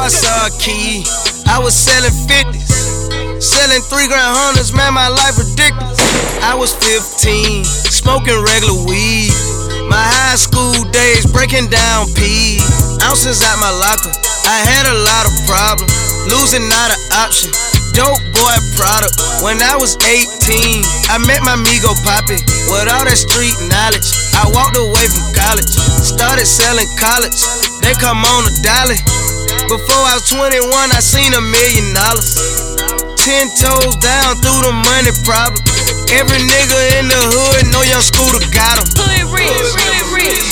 I saw a key. I was selling 50s, selling 3-gram Hunters, man, my life ridiculous. I was 15, smoking regular weed. My high school days breaking down P. Ounces out my locker, I had a lot of problems. Losing not an option, dope boy product. When I was 18, I met my Migo Poppy. With all that street knowledge, I walked away from college. Started selling college, they come on a dolly. Before I was 21, I seen $1 million. 10 toes down through the money problem. Every nigga in the hood know Young Scooter got him. Hood memories.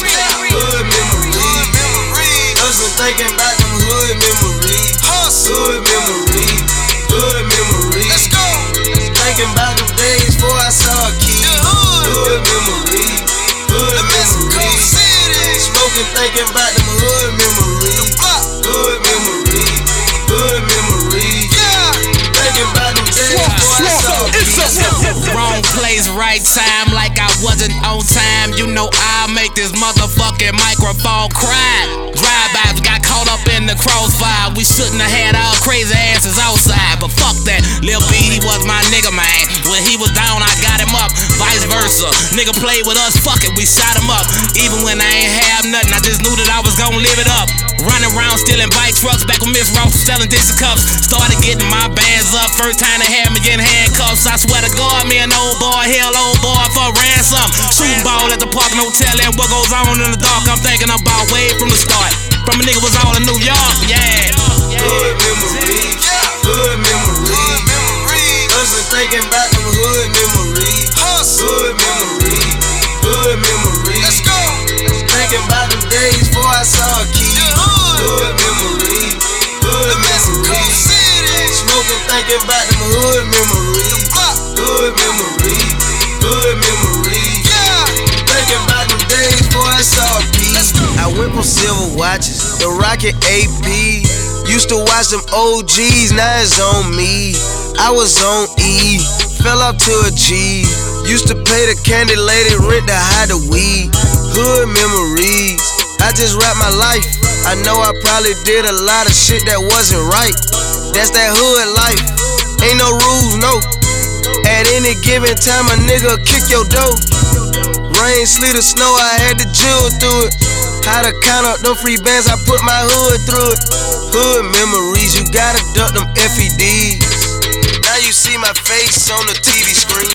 Hustle thinking about them hood memories. Hood memories. Hood memories. Let's go. Thinking about them days before I saw a key. Hood memories. Hood memories. Smoking, thinking about them hood memories. Hood memories. Hood memories. Thinking about them days before I saw a key. Wrong place, right time, like I wasn't on time. You know I'll make this motherfucking microphone cry. Drive-bys got caught up in the crossfire. We shouldn't have had our crazy asses outside, but fuck that. Lil B, he was my nigga, man. When he was down, I got him up. Vice versa. Nigga played with us, fuck it, we shot him up. Even when I ain't have nothing, I just knew that I was gonna live it up. Running around stealing bike trucks, back with Miss Ross selling Dixie cups. Started getting my bands up, first time they had me getting handcuffs. I swear to God, me an old boy, hell old boy for ransom. Shooting ball at the Park Hotel, and what goes on in the dark, I'm thinking about way from the start. From a nigga was all in New York, yeah. Hood memories, hood memories. Hustle thinking about them hood memories. Hood memories, hood memories. Let's go. Thinking about them days before I saw a key. Hood memories, hood memories. Smoking, thinking about them hood memories. Hood memories, hood memories. Thinking about them days before I saw a key. I went from silver watches, the Rocket AP. Used to watch them OGs, now it's on me. I was on E, fell off to a G. Used to pay the candy lady rent to hide the weed. Hood memories, I just rap my life. I know I probably did a lot of shit that wasn't right. That's that hood life, ain't no rules, no. At any given time a nigga kick your door. Rain, sleet, or snow, I had to jewel through it. How to count up them free bands, I put my hood through it. Hood memories, you gotta duck them FEDs. Now you see my face on the TV screen.